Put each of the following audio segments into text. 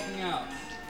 walking out.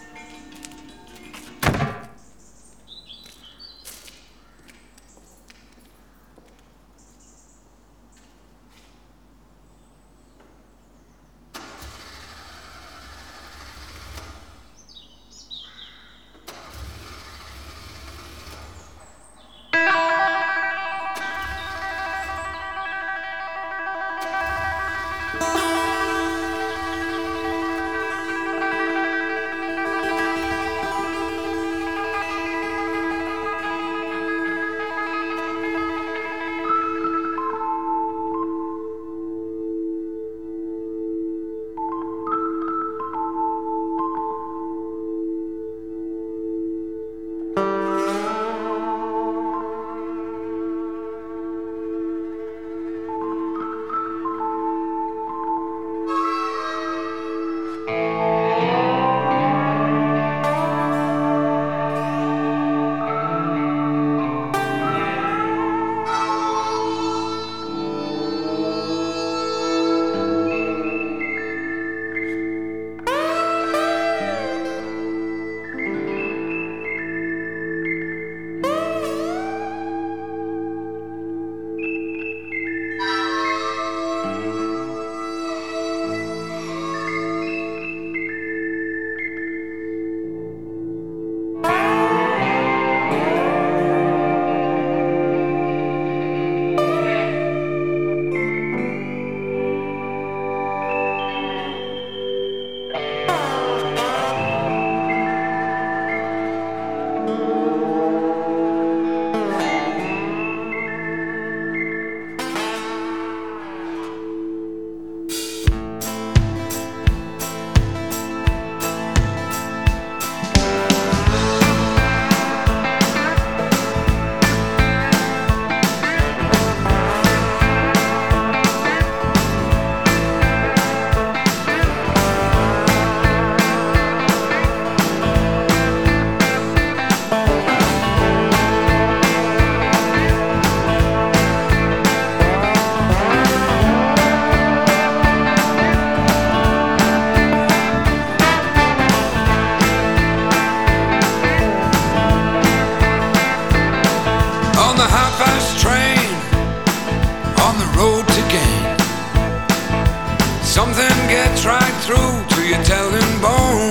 Something gets right through to your telling bone.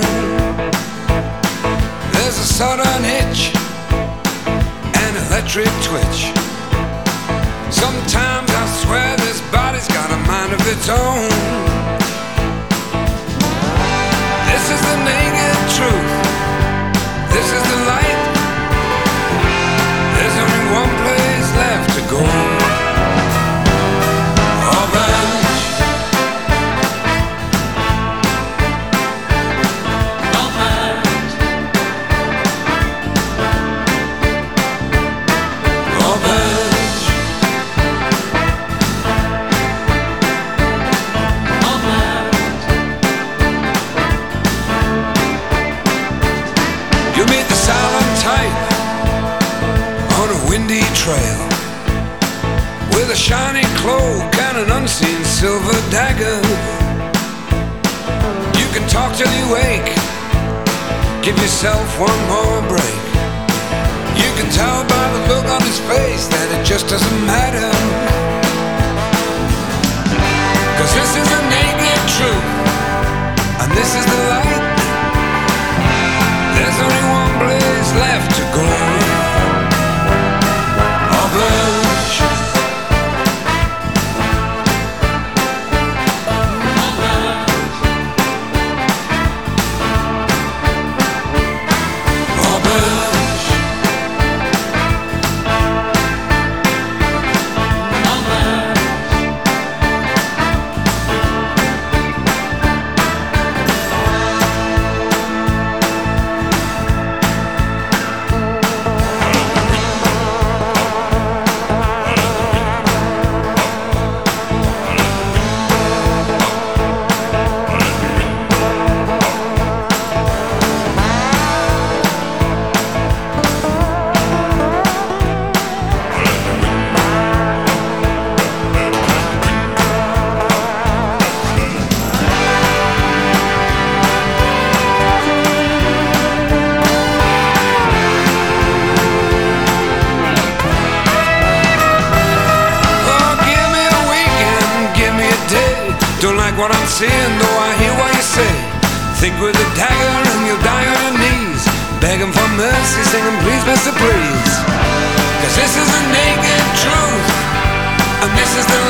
There's a sudden itch, an electric twitch. Sometimes I swear this body's got a mind of its own. This is the naked truth. This is the light. There's only one place left to go. Trail with a shiny cloak and an unseen silver dagger. You can talk till you wake, give yourself one more break. You can tell by the look on his face that it just doesn't matter. 'Cause this is the naked truth, and this is the light. There's only one place left to go. like what I'm seeing, though I hear what you say. Think with a dagger and you'll die on your knees, begging for mercy, singing please, Mr. Please. 'Cause this is the naked truth, and this is the